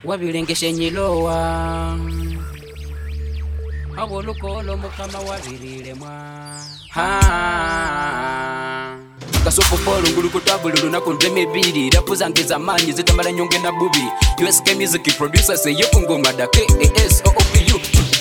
wabilengeshe nyilowa awolukolo mukama wabirile mwa kasopo polo ngulu kutabulu lunaku ndemibili rapu zange za manyi zitamala nyonge na bubi USK music producer say yokungoma da KASOOPU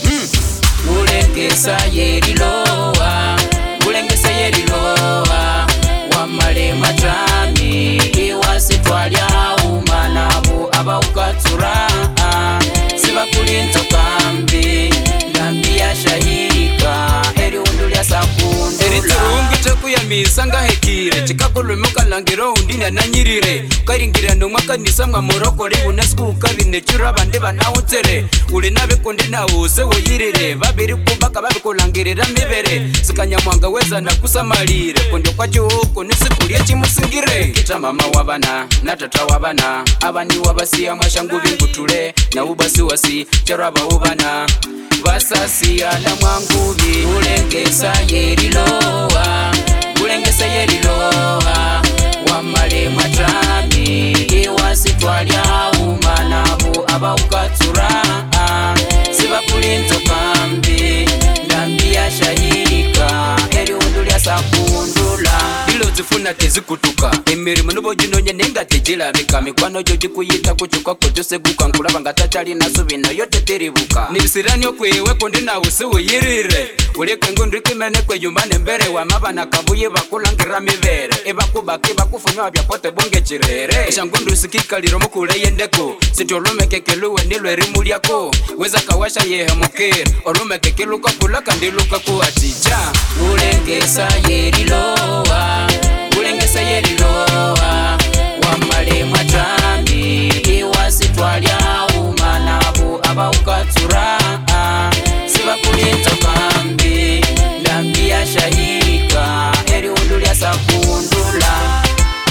ulengesa yerilowa ulengesa yerilowa wamale matami iwasi twalya umanabu abaukatura siba kulinto kambi ndambi ya shahika eri undulya sakundula eri turungi chakuyamisa ngahekire chikakulumuka langiro undina nanyirire ukaringira nomwaka nisamwa morokole UNESCO kabine churabande banawutsere uli nabikunde nawuse woyirire babiri kubaka babikulangirira mibere sikanyamwanga weza nakusamalire kondo kwa chuko nisikulie chimusingire kita mama wabana na tata wabana abani wabasiya mwashangu bingutule na ubasi wasi charaba ubana basasiya na mwangubi ulengesa yerilowa ulengesa yerilowa wamale matami iwasi twalya umanabu abaukatura siba kulinto kambi ndambi ya shahika eri undulya sakundula ilo zifuna tezikutuka emirimo nubojinonye nenga tejela beka mikwano joji kuyita kuchuka kojose guka nkulaba ngatachali nasubina yote teribuka nibisirani okwewe konde na usiwe yirire uleke ngondriki mene kwe yumane mbere wa mabana kabuye bakulangira mibere ebakubaki bakufunywa byapote bonge chirere eshangundu sikikaliro mukule yendeko sitolomekekelewe nilwe rimulyako weza kawasha yehe mukere olumekekeluka kulaka ndiluka kuaticha ulengesa yerilowa ulengesa yerilowa wamale matami iwasi twalya umanabu abaukatura siba kulinto kambi ndambi ya shahika eri undulya sakundula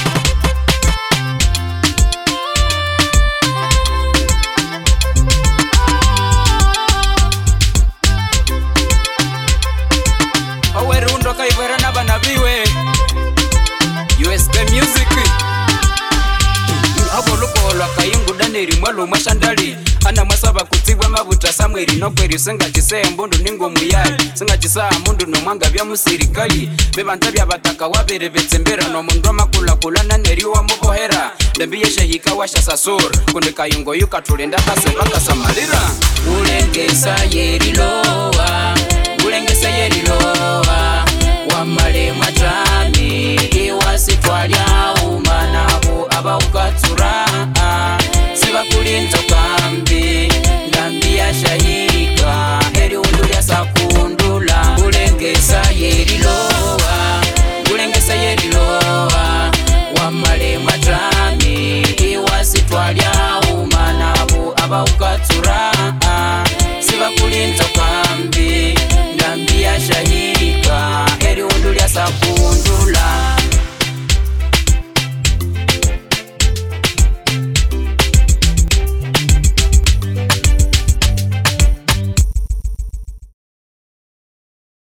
aweri undoka ibwera nabana biwe USK music abolukolo akayingu daneri mwalo mwashandali ana mwasaba kutibwa mabuta samweri nokweri senga chisembo ndo ningo muyali senga chisaa mundu nomwanga bya musirikali bebanta bya bataka wabere betsembera no mundu makula kulana neri wa mubohera ndambi yeshahika washa sasura kunde kayingo yukatulenda kasemba kasamalira ulengesa yerilowa ulengesa yerilowa wamale matami iwasi twalya umanabu abaukatura siba kulinto